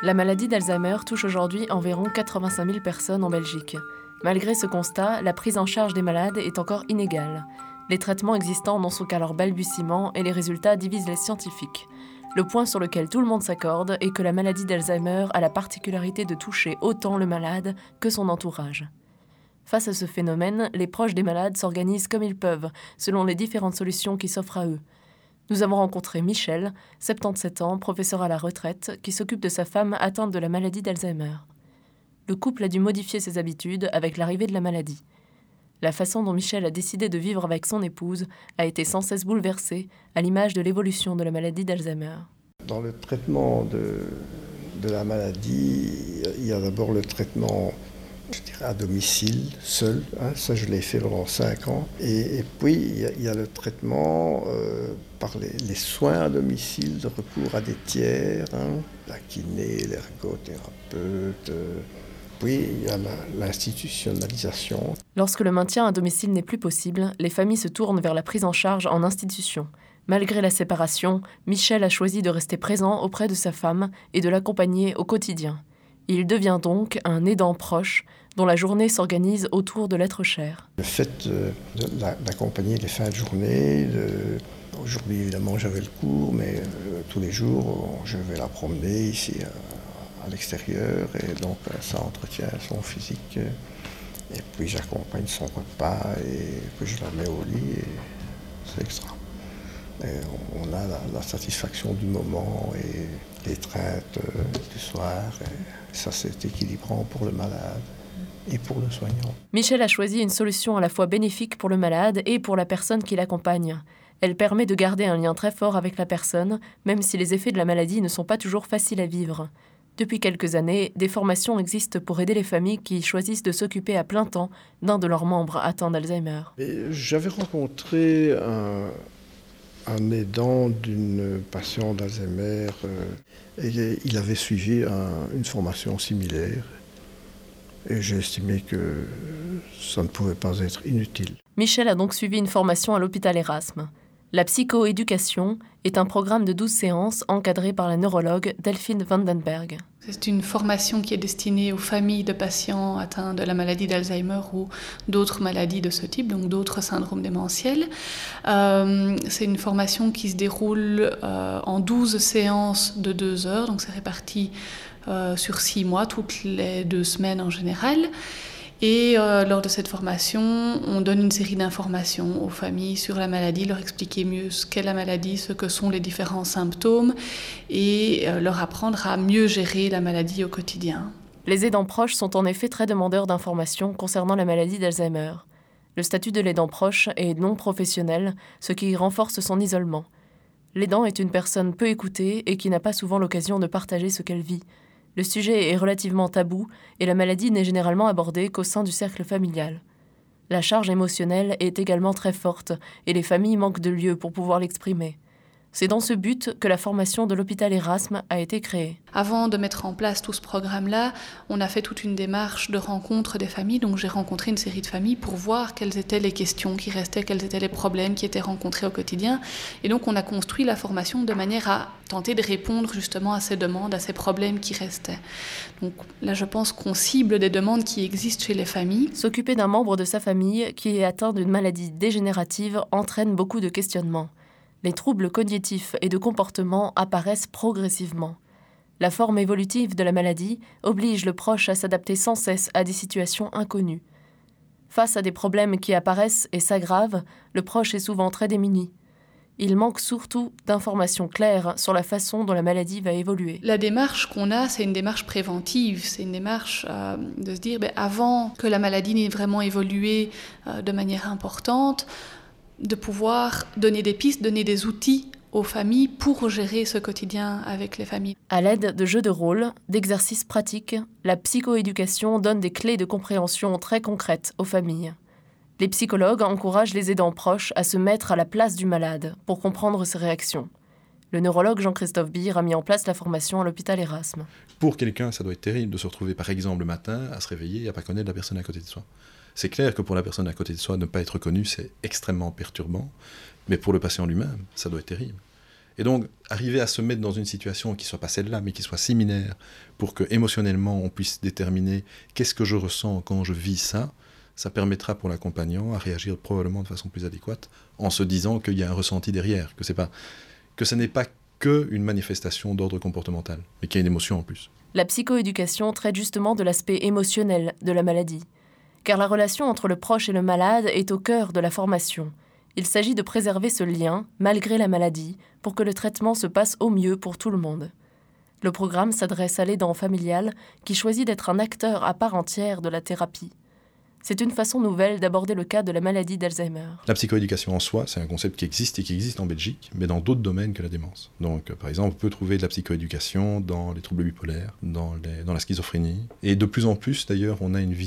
La maladie d'Alzheimer touche aujourd'hui environ 85 000 personnes en Belgique. Malgré ce constat, la prise en charge des malades est encore inégale. Les traitements existants n'en sont qu'à leur balbutiement et les résultats divisent les scientifiques. Le point sur lequel tout le monde s'accorde est que la maladie d'Alzheimer a la particularité de toucher autant le malade que son entourage. Face à ce phénomène, les proches des malades s'organisent comme ils peuvent, selon les différentes solutions qui s'offrent à eux. Nous avons rencontré Michel, 77 ans, professeur à la retraite, qui s'occupe de sa femme atteinte de la maladie d'Alzheimer. Le couple a dû modifier ses habitudes avec l'arrivée de la maladie. La façon dont Michel a décidé de vivre avec son épouse a été sans cesse bouleversée, à l'image de l'évolution de la maladie d'Alzheimer. Dans le traitement de la maladie, il y a d'abord le traitement, je dirais, à domicile, seul. Ça, je l'ai fait pendant 5 ans. Et puis, il y a le traitement par les soins à domicile, de recours à des tiers, la kiné, l'ergothérapeute. Puis, il y a l'institutionnalisation. Lorsque le maintien à domicile n'est plus possible, les familles se tournent vers la prise en charge en institution. Malgré la séparation, Michel a choisi de rester présent auprès de sa femme et de l'accompagner au quotidien. Il devient donc un aidant proche, dont la journée s'organise autour de l'être cher. Le fait d'accompagner les fins de journée, aujourd'hui évidemment j'avais le cours, mais tous les jours je vais la promener ici à l'extérieur, et donc ça entretient son physique. Et puis j'accompagne son repas et puis je la mets au lit et c'est extra. Et on a la satisfaction du moment et l'étreinte du soir. Et ça, c'est équilibrant pour le malade et pour le soignant. Michel a choisi une solution à la fois bénéfique pour le malade et pour la personne qui l'accompagne. Elle permet de garder un lien très fort avec la personne, même si les effets de la maladie ne sont pas toujours faciles à vivre. Depuis quelques années, des formations existent pour aider les familles qui choisissent de s'occuper à plein temps d'un de leurs membres atteints d'Alzheimer. J'avais rencontré un aidant d'une patiente d'Alzheimer et il avait suivi une formation similaire et j'ai estimé que ça ne pouvait pas être inutile. Michel a donc suivi une formation à l'hôpital Erasme. La psychoéducation est un programme de 12 séances encadré par la neurologue Delphine Vandenberg. C'est une formation qui est destinée aux familles de patients atteints de la maladie d'Alzheimer ou d'autres maladies de ce type, donc d'autres syndromes démentiels. C'est une formation qui se déroule en 12 séances de 2 heures, donc c'est réparti sur 6 mois, toutes les 2 semaines en général. Et lors de cette formation, on donne une série d'informations aux familles sur la maladie, leur expliquer mieux ce qu'est la maladie, ce que sont les différents symptômes et leur apprendre à mieux gérer la maladie au quotidien. Les aidants proches sont en effet très demandeurs d'informations concernant la maladie d'Alzheimer. Le statut de l'aidant proche est non professionnel, ce qui renforce son isolement. L'aidant est une personne peu écoutée et qui n'a pas souvent l'occasion de partager ce qu'elle vit. Le sujet est relativement tabou et la maladie n'est généralement abordée qu'au sein du cercle familial. La charge émotionnelle est également très forte et les familles manquent de lieux pour pouvoir l'exprimer. C'est dans ce but que la formation de l'hôpital Erasme a été créée. Avant de mettre en place tout ce programme-là, on a fait toute une démarche de rencontre des familles. Donc j'ai rencontré une série de familles pour voir quelles étaient les questions qui restaient, quels étaient les problèmes qui étaient rencontrés au quotidien. Et donc on a construit la formation de manière à tenter de répondre justement à ces demandes, à ces problèmes qui restaient. Donc là, je pense qu'on cible des demandes qui existent chez les familles. S'occuper d'un membre de sa famille qui est atteint d'une maladie dégénérative entraîne beaucoup de questionnements. Les troubles cognitifs et de comportement apparaissent progressivement. La forme évolutive de la maladie oblige le proche à s'adapter sans cesse à des situations inconnues. Face à des problèmes qui apparaissent et s'aggravent, le proche est souvent très démuni. Il manque surtout d'informations claires sur la façon dont la maladie va évoluer. La démarche qu'on a, c'est une démarche préventive. C'est une démarche de se dire, avant que la maladie n'ait vraiment évolué de manière importante, de pouvoir donner des pistes, donner des outils aux familles pour gérer ce quotidien avec les familles. À l'aide de jeux de rôle, d'exercices pratiques, la psychoéducation donne des clés de compréhension très concrètes aux familles. Les psychologues encouragent les aidants proches à se mettre à la place du malade pour comprendre ses réactions. Le neurologue Jean-Christophe Beer a mis en place la formation à l'hôpital Erasme. Pour quelqu'un, ça doit être terrible de se retrouver par exemple le matin à se réveiller et à ne pas connaître la personne à côté de soi. C'est clair que pour la personne à côté de soi, ne pas être connue, c'est extrêmement perturbant. Mais pour le patient lui-même, ça doit être terrible. Et donc, arriver à se mettre dans une situation qui ne soit pas celle-là, mais qui soit similaire, pour que émotionnellement on puisse déterminer qu'est-ce que je ressens quand je vis ça, ça permettra pour l'accompagnant à réagir probablement de façon plus adéquate, en se disant qu'il y a un ressenti derrière, que ce n'est pas qu'une manifestation d'ordre comportemental, mais qu'il y a une émotion en plus. La psychoéducation traite justement de l'aspect émotionnel de la maladie, car la relation entre le proche et le malade est au cœur de la formation. Il s'agit de préserver ce lien, malgré la maladie, pour que le traitement se passe au mieux pour tout le monde. Le programme s'adresse à l'aidant familial qui choisit d'être un acteur à part entière de la thérapie. C'est une façon nouvelle d'aborder le cas de la maladie d'Alzheimer. La psychoéducation en soi, c'est un concept qui existe en Belgique, mais dans d'autres domaines que la démence. Donc, par exemple, on peut trouver de la psychoéducation dans les troubles bipolaires, dans la schizophrénie. Et de plus en plus, d'ailleurs, on a une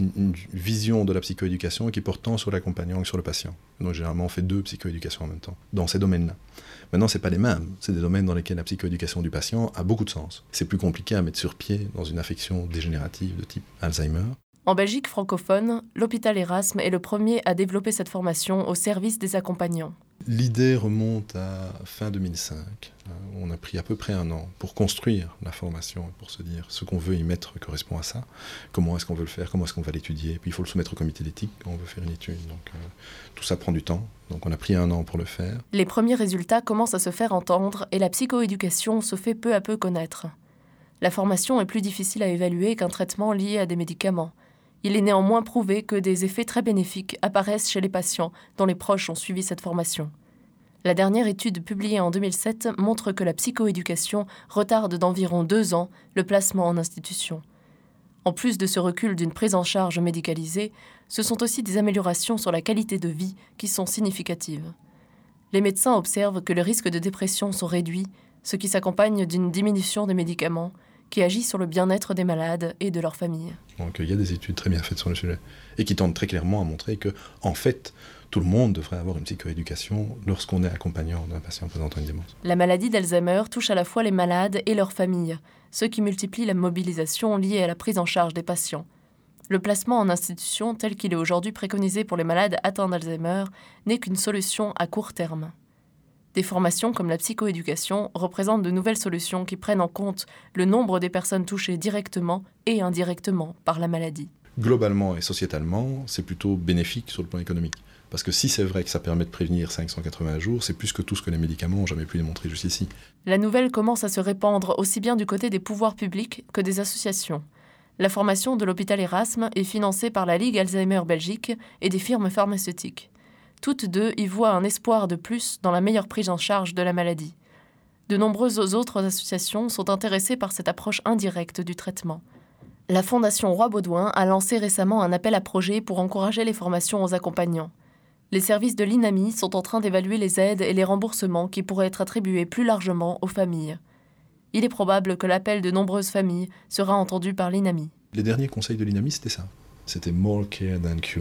vision de la psychoéducation qui porte tant sur l'accompagnant que sur le patient. Donc, généralement, on fait 2 psychoéducations en même temps, dans ces domaines-là. Maintenant, ce n'est pas les mêmes. C'est des domaines dans lesquels la psychoéducation du patient a beaucoup de sens. C'est plus compliqué à mettre sur pied dans une affection dégénérative de type Alzheimer. En Belgique francophone, l'hôpital Erasme est le premier à développer cette formation au service des accompagnants. L'idée remonte à fin 2005. On a pris à peu près 1 an pour construire la formation, pour se dire ce qu'on veut y mettre correspond à ça, comment est-ce qu'on veut le faire, comment est-ce qu'on va l'étudier, puis il faut le soumettre au comité d'éthique quand on veut faire une étude. Donc tout ça prend du temps, donc on a pris 1 an pour le faire. Les premiers résultats commencent à se faire entendre et la psychoéducation se fait peu à peu connaître. La formation est plus difficile à évaluer qu'un traitement lié à des médicaments. Il est néanmoins prouvé que des effets très bénéfiques apparaissent chez les patients dont les proches ont suivi cette formation. La dernière étude publiée en 2007 montre que la psychoéducation retarde d'environ 2 ans le placement en institution. En plus de ce recul d'une prise en charge médicalisée, ce sont aussi des améliorations sur la qualité de vie qui sont significatives. Les médecins observent que les risques de dépression sont réduits, ce qui s'accompagne d'une diminution des médicaments, qui agit sur le bien-être des malades et de leurs familles. Donc il y a des études très bien faites sur le sujet et qui tentent très clairement à montrer que, en fait, tout le monde devrait avoir une psychoéducation lorsqu'on est accompagnant d'un patient présentant une démence. La maladie d'Alzheimer touche à la fois les malades et leurs familles, ce qui multiplie la mobilisation liée à la prise en charge des patients. Le placement en institution tel qu'il est aujourd'hui préconisé pour les malades atteints d'Alzheimer n'est qu'une solution à court terme. Des formations comme la psychoéducation représentent de nouvelles solutions qui prennent en compte le nombre des personnes touchées directement et indirectement par la maladie. Globalement et sociétalement, c'est plutôt bénéfique sur le plan économique. Parce que si c'est vrai que ça permet de prévenir 580 jours, c'est plus que tout ce que les médicaments n'ont jamais pu démontrer jusqu'ici. La nouvelle commence à se répandre aussi bien du côté des pouvoirs publics que des associations. La formation de l'hôpital Erasme est financée par la Ligue Alzheimer Belgique et des firmes pharmaceutiques. Toutes deux y voient un espoir de plus dans la meilleure prise en charge de la maladie. De nombreuses autres associations sont intéressées par cette approche indirecte du traitement. La Fondation Roi-Baudouin a lancé récemment un appel à projets pour encourager les formations aux accompagnants. Les services de l'INAMI sont en train d'évaluer les aides et les remboursements qui pourraient être attribués plus largement aux familles. Il est probable que l'appel de nombreuses familles sera entendu par l'INAMI. Les derniers conseils de l'INAMI, c'était ça. C'était « more care than cure ».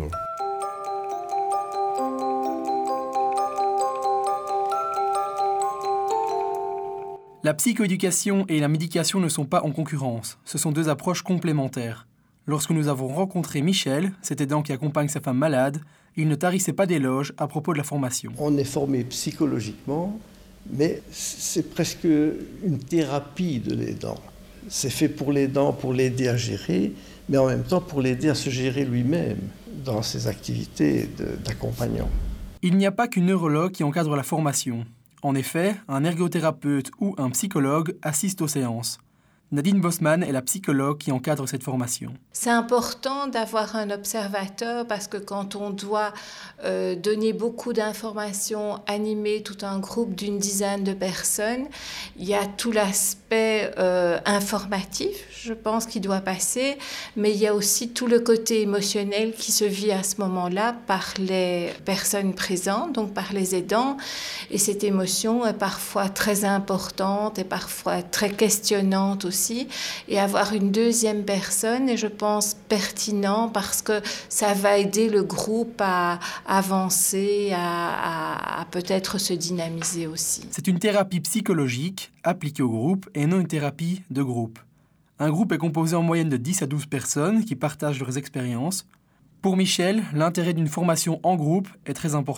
La psychoéducation et la médication ne sont pas en concurrence, ce sont 2 approches complémentaires. Lorsque nous avons rencontré Michel, cet aidant qui accompagne sa femme malade, il ne tarissait pas d'éloges à propos de la formation. On est formé psychologiquement, mais c'est presque une thérapie de l'aidant. C'est fait pour l'aidant, pour l'aider à gérer, mais en même temps pour l'aider à se gérer lui-même dans ses activités d'accompagnant. Il n'y a pas qu'une neurologue qui encadre la formation. En effet, un ergothérapeute ou un psychologue assiste aux séances. Nadine Bosman est la psychologue qui encadre cette formation. C'est important d'avoir un observateur parce que quand on doit donner beaucoup d'informations, animer tout un groupe d'une dizaine de personnes, il y a tout l'aspect informatif, je pense, qui doit passer, mais il y a aussi tout le côté émotionnel qui se vit à ce moment-là par les personnes présentes, donc par les aidants. Et cette émotion est parfois très importante et parfois très questionnante aussi. Et avoir une deuxième personne est, je pense, pertinent parce que ça va aider le groupe à avancer, à peut-être se dynamiser aussi. C'est une thérapie psychologique appliquée au groupe et non une thérapie de groupe. Un groupe est composé en moyenne de 10 à 12 personnes qui partagent leurs expériences. Pour Michel, l'intérêt d'une formation en groupe est très importante.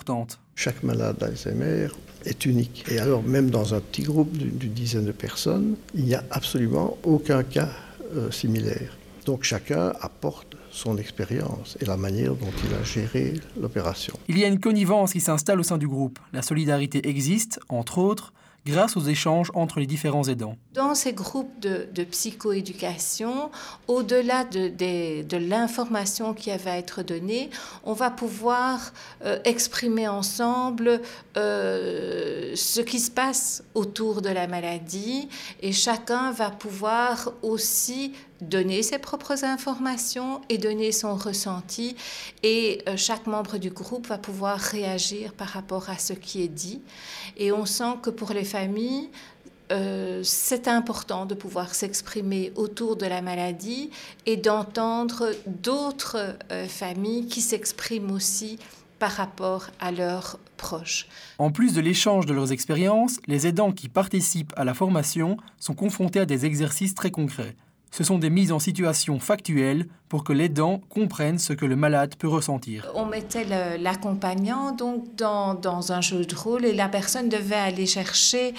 Chaque malade d'Alzheimer est unique. Et alors, même dans un petit groupe d'une dizaine de personnes, il n'y a absolument aucun cas similaire. Donc chacun apporte son expérience et la manière dont il a géré l'opération. Il y a une connivence qui s'installe au sein du groupe. La solidarité existe, entre autres, grâce aux échanges entre les différents aidants. Dans ces groupes de psychoéducation, au-delà de l'information qui va être donnée, on va pouvoir exprimer ensemble ce qui se passe autour de la maladie et chacun va pouvoir aussi donner ses propres informations et donner son ressenti et chaque membre du groupe va pouvoir réagir par rapport à ce qui est dit. Et on sent que pour les familles, c'est important de pouvoir s'exprimer autour de la maladie et d'entendre d'autres familles qui s'expriment aussi par rapport à leurs proches. En plus de l'échange de leurs expériences, les aidants qui participent à la formation sont confrontés à des exercices très concrets. Ce sont des mises en situation factuelles pour que l'aidant comprenne ce que le malade peut ressentir. On mettait l'accompagnant donc dans un jeu de rôle et la personne devait aller chercher,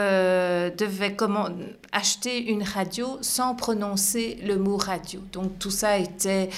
acheter une radio sans prononcer le mot radio. Donc tout ça était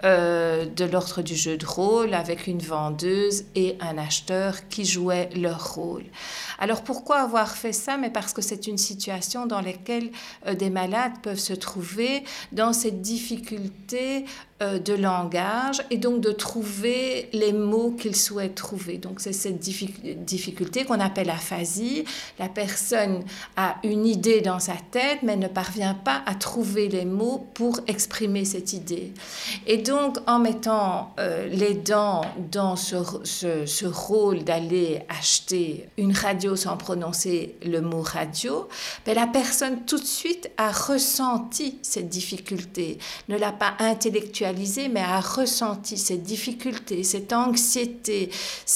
de l'ordre du jeu de rôle avec une vendeuse et un acheteur qui jouaient leur rôle. Alors pourquoi avoir fait ça? Mais parce que c'est une situation dans laquelle des malades peuvent se trouver dans cette difficulté de langage et donc de trouver les mots qu'ils souhaitent trouver. Donc c'est cette difficulté qu'on appelle aphasie. La personne a une idée dans sa tête mais ne parvient pas à trouver les mots pour exprimer cette idée. Et donc en mettant l'aidant dans ce rôle d'aller acheter une radio sans prononcer le mot radio, la personne tout de suite a ressenti cette difficulté, ne l'a pas intellectualisée mais a ressenti cette difficulté, cette anxiété,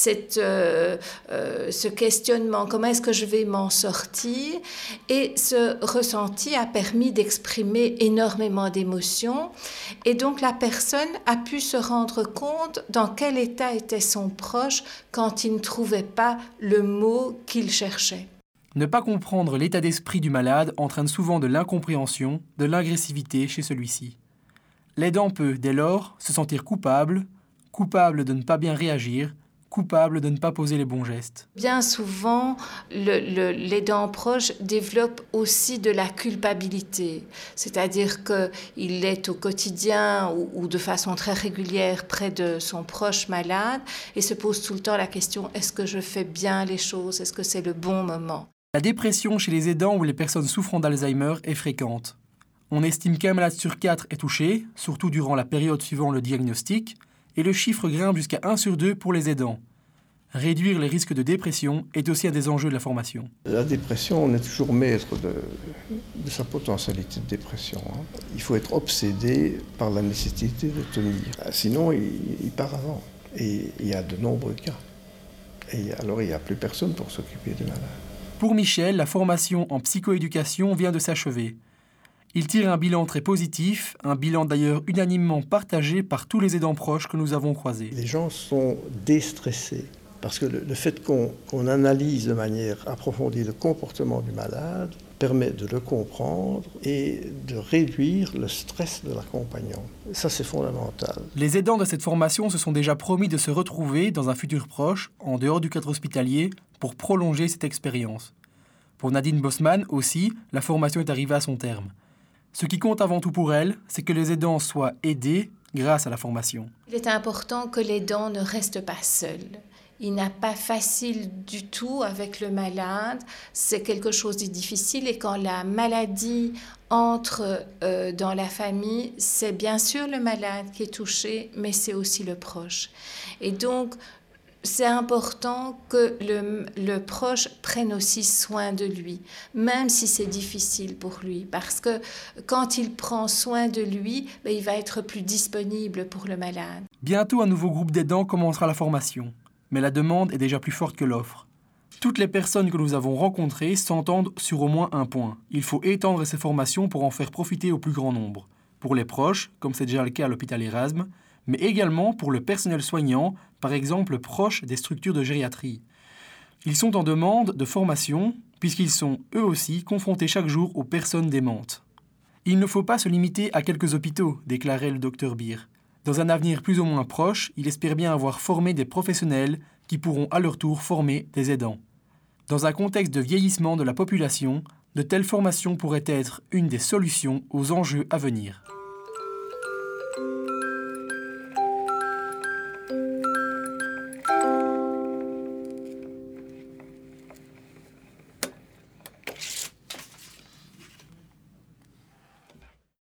ce questionnement, comment est-ce que je vais m'en sortir? Et ce ressenti a permis d'exprimer énormément d'émotions et donc la personne a pu se rendre compte dans quel état était son proche quand il ne trouvait pas le mot qu'il cherchait. Ne pas comprendre l'état d'esprit du malade entraîne souvent de l'incompréhension, de l'agressivité chez celui-ci. L'aidant peut, dès lors, se sentir coupable de ne pas bien réagir, coupable de ne pas poser les bons gestes. Bien souvent, l'aidant proche développe aussi de la culpabilité, c'est-à-dire qu'il est au quotidien ou de façon très régulière près de son proche malade et se pose tout le temps la question « est-ce que je fais bien les choses? Est-ce que c'est le bon moment ?» La dépression chez les aidants ou les personnes souffrant d'Alzheimer est fréquente. On estime qu'un malade sur 4 est touché, surtout durant la période suivant le diagnostic, et le chiffre grimpe jusqu'à 1 sur 2 pour les aidants. Réduire les risques de dépression est aussi un des enjeux de la formation. La dépression, on est toujours maître de sa potentialité de dépression. Il faut être obsédé par la nécessité de tenir. Sinon, il part avant. Et il y a de nombreux cas. Et alors, il n'y a plus personne pour s'occuper des malades. Pour Michel, la formation en psychoéducation vient de s'achever. Il tire un bilan très positif, un bilan d'ailleurs unanimement partagé par tous les aidants proches que nous avons croisés. Les gens sont déstressés parce que le fait qu'on analyse de manière approfondie le comportement du malade permet de le comprendre et de réduire le stress de l'accompagnant. Ça, c'est fondamental. Les aidants de cette formation se sont déjà promis de se retrouver dans un futur proche, en dehors du cadre hospitalier, pour prolonger cette expérience. Pour Nadine Bosman aussi, la formation est arrivée à son terme. Ce qui compte avant tout pour elle, c'est que les aidants soient aidés grâce à la formation. Il est important que l'aidant ne reste pas seul. Il n'a pas facile du tout avec le malade. C'est quelque chose de difficile et quand la maladie entre dans la famille, c'est bien sûr le malade qui est touché, mais c'est aussi le proche. Et donc, c'est important que le proche prenne aussi soin de lui, même si c'est difficile pour lui. Parce que quand il prend soin de lui, il va être plus disponible pour le malade. Bientôt, un nouveau groupe d'aidants commencera la formation. Mais la demande est déjà plus forte que l'offre. Toutes les personnes que nous avons rencontrées s'entendent sur au moins un point. Il faut étendre ces formations pour en faire profiter au plus grand nombre. Pour les proches, comme c'est déjà le cas à l'hôpital Erasme, mais également pour le personnel soignant, par exemple proches des structures de gériatrie. Ils sont en demande de formation, puisqu'ils sont, eux aussi, confrontés chaque jour aux personnes démentes. Il ne faut pas se limiter à quelques hôpitaux, déclarait le Dr Beer. Dans un avenir plus ou moins proche, il espère bien avoir formé des professionnels qui pourront à leur tour former des aidants. Dans un contexte de vieillissement de la population, de telles formations pourraient être une des solutions aux enjeux à venir.